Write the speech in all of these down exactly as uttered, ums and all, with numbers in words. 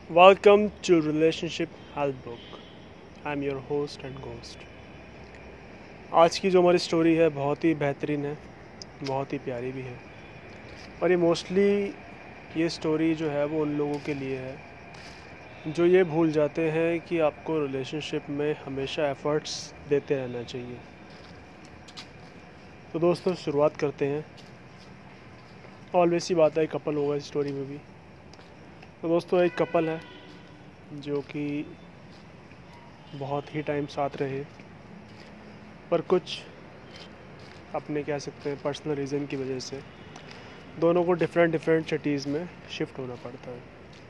Welcome to Relationship Health Book. I'm your host and ghost. आज की जो हमारी स्टोरी है बहुत ही बेहतरीन है, बहुत ही प्यारी भी है और ये मोस्टली ये स्टोरी जो है वो उन लोगों के लिए है जो ये भूल जाते हैं कि आपको रिलेशनशिप में हमेशा एफर्ट्स देते रहना चाहिए। तो दोस्तों शुरुआत करते हैं। ऑलवेज ही बात है, कपल होगा इस स्टोरी में भी। तो दोस्तों एक कपल है जो कि बहुत ही टाइम साथ रहे, पर कुछ अपने कह सकते हैं पर्सनल रीज़न की वजह से दोनों को डिफरेंट डिफरेंट सिटीज़ में शिफ्ट होना पड़ता है।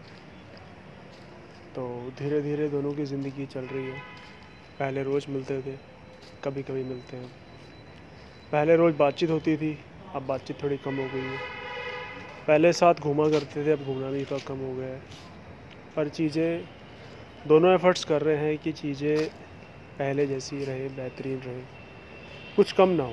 तो धीरे धीरे दोनों की ज़िंदगी चल रही है। पहले रोज़ मिलते थे, कभी कभी मिलते हैं। पहले रोज़ बातचीत होती थी, अब बातचीत थोड़ी कम हो गई है। पहले साथ घूमा करते थे, अब घूमना भी थोड़ा कम हो गया है। पर चीज़ें दोनों एफर्ट्स कर रहे हैं कि चीज़ें पहले जैसी रहे, बेहतरीन रहे, कुछ कम ना हो।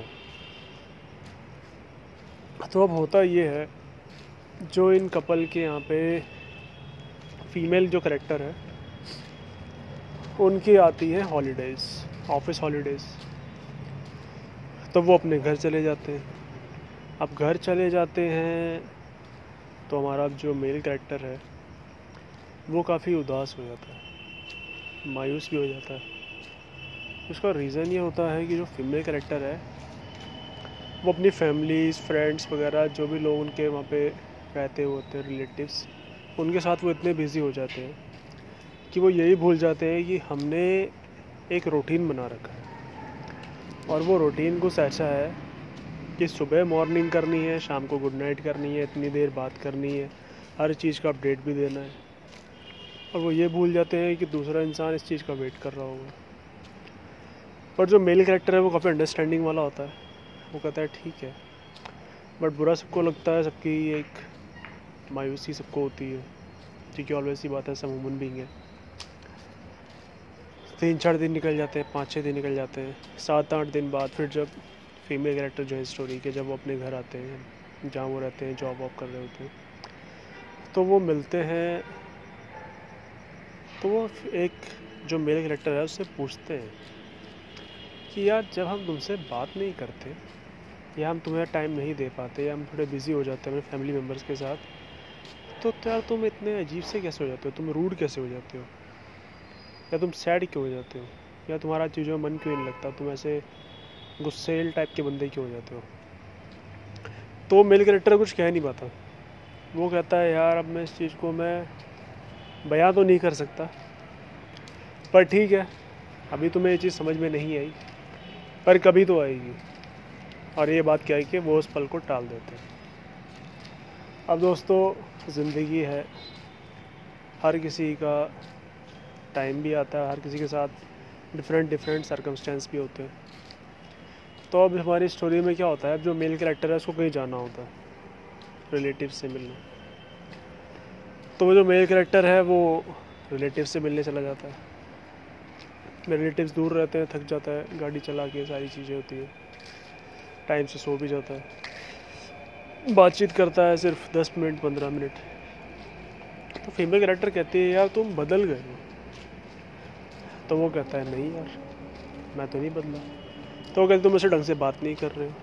तो अब होता ये है, जो इन कपल के यहाँ पे फीमेल जो करेक्टर है उनकी आती है हॉलीडेज़, ऑफिस हॉलीडेज़। तो वो अपने घर चले जाते हैं। अब घर चले जाते हैं तो हमारा जो मेल कैरेक्टर है वो काफ़ी उदास हो जाता है, मायूस भी हो जाता है। उसका रीज़न ये होता है कि जो फीमेल कैरेक्टर है वो अपनी फैमिलीज़, फ्रेंड्स वगैरह जो भी लोग उनके वहाँ पे रहते होते हैं, रिलेटिव्स, उनके साथ वो इतने बिज़ी हो जाते हैं कि वो यही भूल जाते हैं कि हमने एक रूटीन बना रखा है। और वो रूटीन कुछ ऐसा है कि सुबह मॉर्निंग करनी है, शाम को गुड नाइट करनी है, इतनी देर बात करनी है, हर चीज़ का अपडेट भी देना है। और वो ये भूल जाते हैं कि दूसरा इंसान इस चीज़ का वेट कर रहा होगा। पर जो मेल कैरेक्टर है वो काफ़ी अंडरस्टैंडिंग वाला होता है। वो कहता है ठीक है, बट बुरा सबको लगता है, सबकी एक मायूसी सबको होती है, क्योंकि ऑलवेज ही बात है, सब ह्यूमन बीइंग है। तीन चार दिन निकल जाते हैं, पाँच छः दिन निकल जाते हैं, सात आठ दिन बाद फिर जब फीमेल कैरेक्टर जो है स्टोरी के, जब वो अपने घर आते हैं जहाँ वो रहते हैं, जॉब वॉब कर रहे होते हैं, तो वो मिलते हैं। तो वो एक जो मेल कैरेक्टर है उससे पूछते हैं कि यार जब हम तुमसे बात नहीं करते या हम तुम्हें टाइम नहीं दे पाते या हम थोड़े बिज़ी हो जाते हैं अपने फैमिली मेम्बर्स के साथ, तो यार तुम इतने अजीब से कैसे हो जाते हो, तुम रूड कैसे हो जाते हो, या तुम सैड क्यों हो जाते हो, या तुम्हारा चीज़ों में मन क्यों नहीं लगता, तुम ऐसे गुस्सेल टाइप के बंदे क्यों हो जाते हो। तो मेल कैरेक्टर कुछ कह नहीं पाता। वो कहता है यार अब मैं इस चीज़ को मैं बयां तो नहीं कर सकता, पर ठीक है, अभी तुम्हें ये चीज़ समझ में नहीं आई, पर कभी तो आएगी। और ये बात क्या है कि वो उस पल को टाल देते हैं। अब दोस्तों ज़िंदगी है, हर किसी का टाइम भी आता है, हर किसी के साथ डिफरेंट डिफरेंट सर्कमस्टेंस भी होते हैं। तो अब हमारी स्टोरी में क्या होता है, अब जो मेल कैरेक्टर है उसको कहीं जाना होता है रिलेटिव से मिलने। तो वो जो मेल कैरेक्टर है वो रिलेटिव से मिलने चला जाता है। रिलेटिव्स दूर रहते हैं, थक जाता है, गाड़ी चला के सारी चीज़ें होती है, टाइम से सो भी जाता है, बातचीत करता है सिर्फ दस मिनट पंद्रह मिनट। तो फीमेल कैरेक्टर कहती है यार तुम बदल गए हो। तो वो कहता है नहीं यार, मैं तो नहीं बदला। तो वो कहते तुम मुझसे ढंग से बात नहीं कर रहे हो।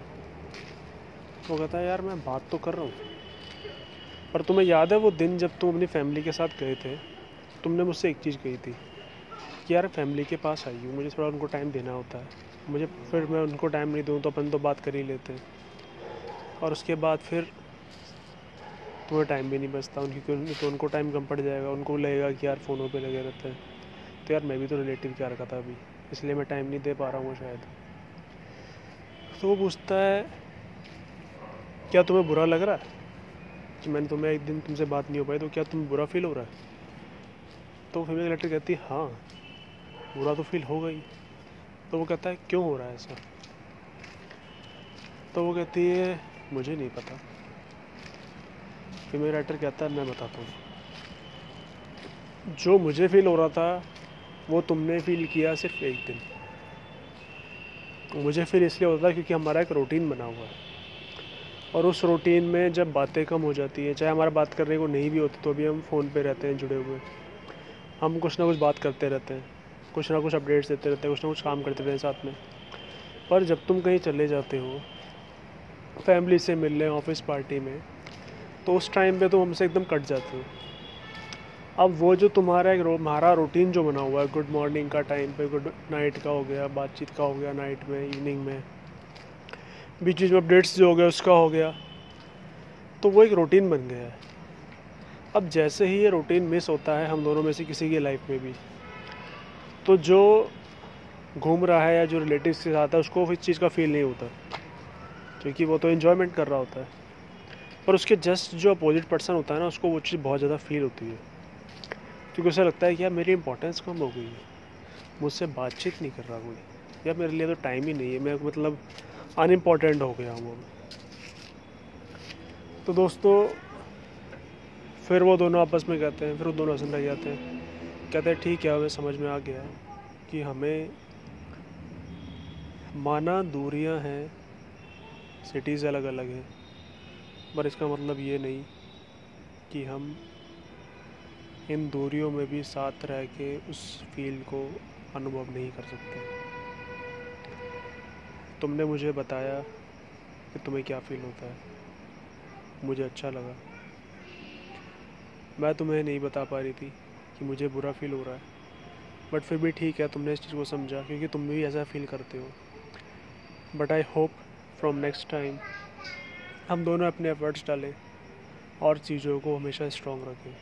वो कहता है यार मैं बात तो कर रहा हूँ, पर तुम्हें याद है वो दिन जब तुम अपनी फैमिली के साथ गए थे, तुमने मुझसे एक चीज़ कही थी कि यार फैमिली के पास आई हूँ, मुझे थोड़ा उनको टाइम देना होता है, मुझे फिर मैं उनको टाइम नहीं दूँ तो अपन तो बात कर ही लेते हैं, और उसके बाद फिर तुम्हें टाइम भी नहीं बचता उनकी, तो उनको टाइम कम पड़ जाएगा, उनको लगेगा कि यार फ़ोनों पे लगे रहते हैं। तो यार मैं भी तो रिलेटिव क्या रखा था अभी, इसलिए मैं टाइम नहीं दे पा रहा हूँ शायद। तो वो पूछता है क्या तुम्हें बुरा लग रहा है कि मैंने तुम्हें एक दिन तुमसे बात नहीं हो पाई, तो क्या तुम्हें बुरा फील हो रहा है। तो फीमेल कैरेक्टर कहती है हाँ बुरा तो फील होगा ही। तो वो कहता है क्यों हो रहा है ऐसा। तो वो कहती है मुझे नहीं पता। फीमेल कैरेक्टर कहता है मैं बताता हूँ, जो मुझे फील हो रहा था वो तुमने फील किया सिर्फ एक दिन। मुझे फिर इसलिए होता है क्योंकि हमारा एक रूटीन बना हुआ है, और उस रूटीन में जब बातें कम हो जाती हैं, चाहे हमारा बात करने को नहीं भी होती तो भी हम फ़ोन पे रहते हैं जुड़े हुए, हम कुछ ना कुछ बात करते रहते हैं, कुछ ना कुछ अपडेट्स देते रहते हैं, कुछ ना कुछ काम करते रहते हैं साथ में। पर जब तुम कहीं चले जाते हो फैमिली से मिलने, ऑफिस पार्टी में, तो उस टाइम पे तुम हमसे एकदम कट जाते हो। अब वो जो तुम्हारा एक रो, हमारा रूटीन जो बना हुआ है, गुड मॉर्निंग का टाइम पे, गुड नाइट का हो गया, बातचीत का हो गया नाइट में, इवनिंग में, बीच बीच में अपडेट्स जो हो गया उसका हो गया, तो वो एक रूटीन बन गया है। अब जैसे ही ये रूटीन मिस होता है हम दोनों में से किसी की लाइफ में भी, तो जो घूम रहा है या जो रिलेटिव्स के साथ है उसको इस चीज़ का फील नहीं होता, क्योंकि वो तो एन्जॉयमेंट कर रहा होता है। पर उसके जस्ट जो अपोजिट पर्सन होता है ना, उसको वो चीज़ बहुत ज़्यादा फील होती है, क्योंकि उसे लगता है कि यार मेरी इंपॉर्टेंस कम हो गई है, मुझसे बातचीत नहीं कर रहा कोई, या मेरे लिए तो टाइम ही नहीं है, मैं मतलब अनइम्पॉर्टेंट हो गया हूँ अब। तो दोस्तों फिर वो दोनों आपस में कहते हैं, फिर वो दोनों हंसने लग जाते हैं, कहते हैं ठीक है हमें समझ में आ गया है कि हमें माना दूरियां हैं, सिटीज़ अलग अलग हैं, पर इसका मतलब ये नहीं कि हम इन दूरियों में भी साथ रह के उस फील को अनुभव नहीं कर सकते। तुमने मुझे बताया कि तुम्हें क्या फ़ील होता है, मुझे अच्छा लगा। मैं तुम्हें नहीं बता पा रही थी कि मुझे बुरा फील हो रहा है, बट फिर भी ठीक है, तुमने इस चीज़ को समझा, क्योंकि तुम भी ऐसा फील करते हो। But I hope from next time हम दोनों अपने एफर्ट्स डालें और चीज़ों को हमेशा स्ट्रॉन्ग रखें।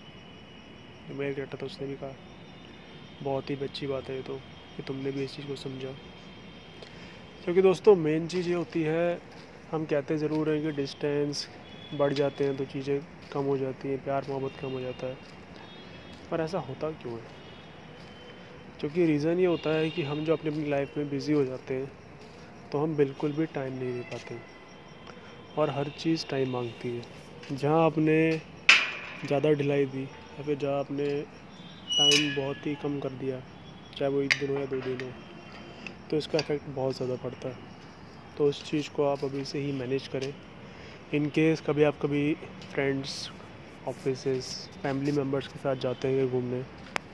जो मेरे कहता था उसने भी कहा, बहुत ही अच्छी बात है ये तो, कि तुमने भी इस चीज़ को समझा। क्योंकि दोस्तों मेन चीज़ ये होती है, हम कहते ज़रूर हैं कि डिस्टेंस बढ़ जाते हैं तो चीज़ें कम हो जाती हैं, प्यार मोहब्बत कम हो जाता है, पर ऐसा होता क्यों है? क्योंकि रीज़न ये होता है कि हम जो अपनी अपनी लाइफ में बिज़ी हो जाते हैं तो हम बिल्कुल भी टाइम नहीं दे पाते, और हर चीज़ टाइम मांगती है। जहाँ आपने ज़्यादा ढिलाई दी या फिर जहाँ आपने टाइम बहुत ही कम कर दिया, चाहे वो एक दिन हो या दो दिन हो, तो इसका इफ़ेक्ट बहुत ज़्यादा पड़ता है। तो उस चीज़ को आप अभी से ही मैनेज करें। इन केस कभी आप कभी फ्रेंड्स, ऑफिसेस, फैमिली मेम्बर्स के साथ जाते हैं घूमने,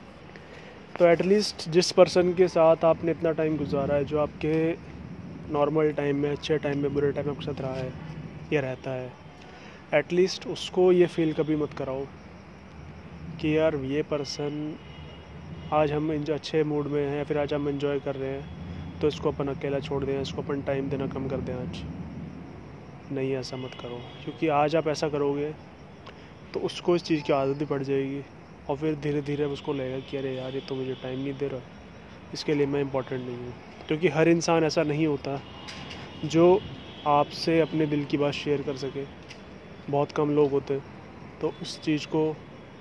तो एटलीस्ट जिस पर्सन के साथ आपने इतना टाइम गुजारा है, जो आपके नॉर्मल टाइम में, अच्छे टाइम में, बुरे टाइम में आपके साथ रहा है या रहता है, एटलीस्ट उसको ये फील कभी मत कराओ कि यार ये पर्सन, आज हम इंजॉय अच्छे मूड में हैं या फिर आज हम एंजॉय कर रहे हैं तो इसको अपन अकेला छोड़ दें, इसको अपन टाइम देना कम कर दें आज। नहीं, ऐसा मत करो, क्योंकि आज आप ऐसा करोगे तो उसको इस चीज़ की आदत भी पड़ जाएगी, और फिर धीरे धीरे उसको लगेगा कि अरे यार ये तो मुझे टाइम नहीं दे रहा, इसके लिए मैं इम्पोर्टेंट नहीं हूँ। क्योंकि हर इंसान ऐसा नहीं होता जो आपसे अपने दिल की बात शेयर कर सके, बहुत कम लोग होते। तो उस चीज़ को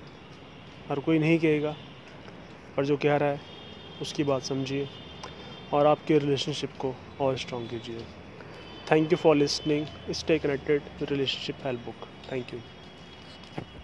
हर कोई नहीं कहेगा, पर जो कह रहा है उसकी बात समझिए और आपके रिलेशनशिप को और स्ट्रॉन्ग कीजिए। Thank you for listening. Stay connected with relationship help book. Thank you.